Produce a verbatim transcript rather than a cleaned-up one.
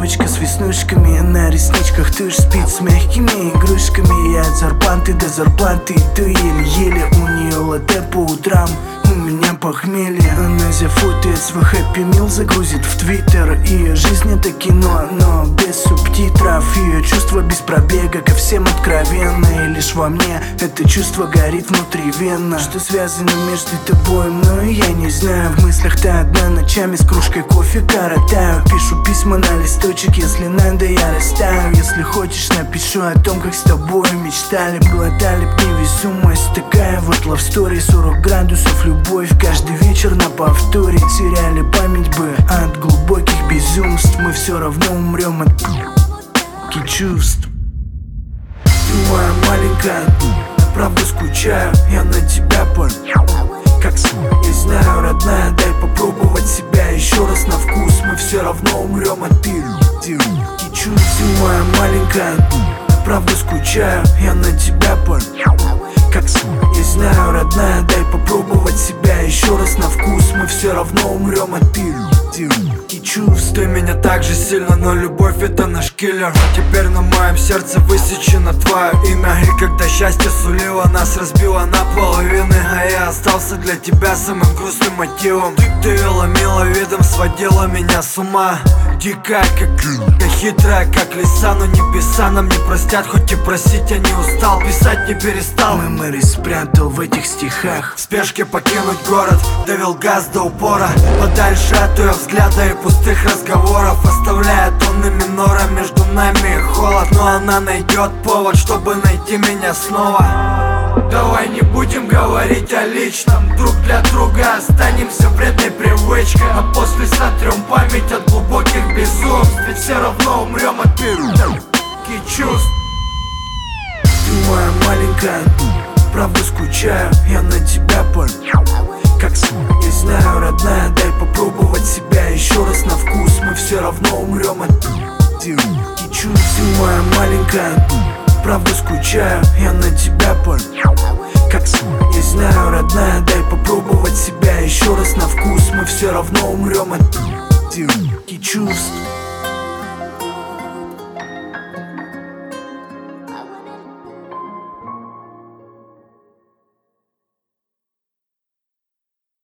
девочка с веснушками на ресничках. Ты ж спит с мягкими игрушками. Я от зарплаты до зарплаты иду еле-еле. У нее латте по утрам, у меня похмелье. Она зафотает свой хэппи мил, загрузит в твиттер. Ее жизнь это кино, но без субтитров. Ее чувство без пробега, ко всем откровенно. И лишь во мне это чувство горит внутривенно. Что связано между тобой и мной, я не знаю. В мыслях-то одна, ночами с кружкой кофе коротаю. Пишу письма на листочек, если надо я растаю. Если хочешь, напишу о том, как с тобой мечтали, глотали б невесомость. Такая вот love story, сорок градусов любовь каждый вечер на повторе. Теряли память бы от глубоких безумств. Мы все равно умрем от чувств. Ты моя маленькая, я правда скучаю. Я на тебя пор, как не знаю, родная, дай попробовать себя еще раз на вкус. Мы все равно умрем от чувств. Ты моя маленькая, я правда скучаю. Я на тебя пор, как не знаю, родная, дай попробовать себя еще раз на вкус. Мы все равно умрем от чувств. Ты меня так же сильно, но любовь это наш киллер. Теперь на моем сердце высечено твое имя. И когда счастье сулило, нас разбило на половины, а я остался для тебя самым грустным мотивом. Ты, ты ломила видом, сводила меня с ума. Дикая, как хитрая, как лиса. Но небеса нам не простят, хоть и просить я не устал. Писать не перестал. Мемори спрятал в этих стихах. В спешке покинуть город, давил газ до упора. Подальше от ее взгляда и пустых разговоров, оставляя тонны минора между нами и холод. Но она найдет повод, чтобы найти меня снова. Давай не будем говорить о личном. Друг для друга останемся вредной привычкой. А после сотрем память от глубоких безумств. Ведь все равно умрем от чувств. Ты моя маленькая, правда скучаю. Я на тебя пор, как не знаю, родная, дай попробовать себя еще раз на вкус. Мы все равно умрем от чувств. Ты моя маленькая, правда скучаю. Я на тебя пор, как не знаю, родная, дай попробовать себя еще раз на вкус. Мы все равно умрем от чувств.